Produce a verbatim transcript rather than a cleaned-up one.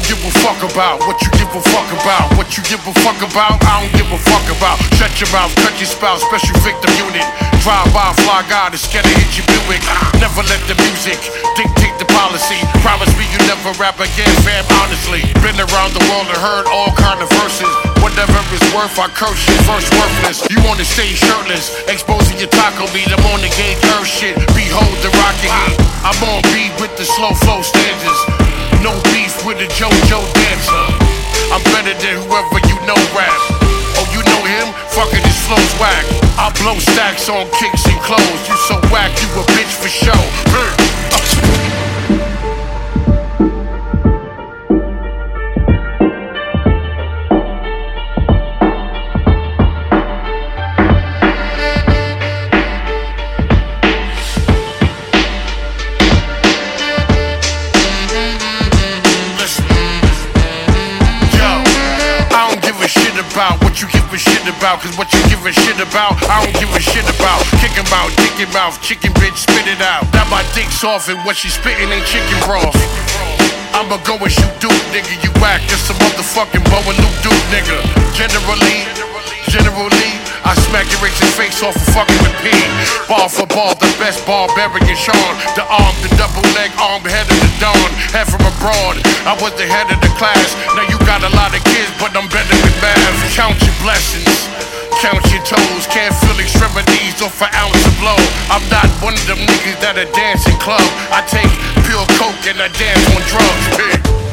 give a fuck about what you give a fuck about. What you give a fuck about, I don't give a fuck about. Shut your mouth, cut your spouse, special victim unit. Drive by, fly guy, that's scared to hit your Buick. Never let the music dictate the policy. Promise me you never rap again, fam, honestly. Been around the world and heard all kind of verses. Whatever it's worth, I curse you first worthless. You wanna stay shirtless, exposing your taco meat. I'm on the gauge, earth shit. Behold the rocket heat. I'm on beat with the slow flow standards. No beef with the JoJo dancer. I'm better than whoever you know rap. Oh, you know him? Fucking his flow's whack. I blow stacks on kicks and clothes. You so whack, you a bitch for show. About what you give a shit about, cause what you give a shit about, I don't give a shit about. Kick him out, dick him out, chicken bitch, spit it out. Now my dick's off and what she spitting ain't chicken broth. I'ma go and shoot dude, nigga, you whack. Just a motherfucking bow and loop dude, nigga. Generally, generally, I smack your racist face off for fucking with P. Ball for ball, the best barbarian Sean. The arm, the double leg arm, head of the dawn. Head from abroad, I was the head of the class. Now you got a lot of kids, but I'm better with math. Count your blessings, count your toes. Can't feel extremities off an ounce of blow. I'm not one of them niggas that a dancing club. I take pure coke and I dance on drugs, pig.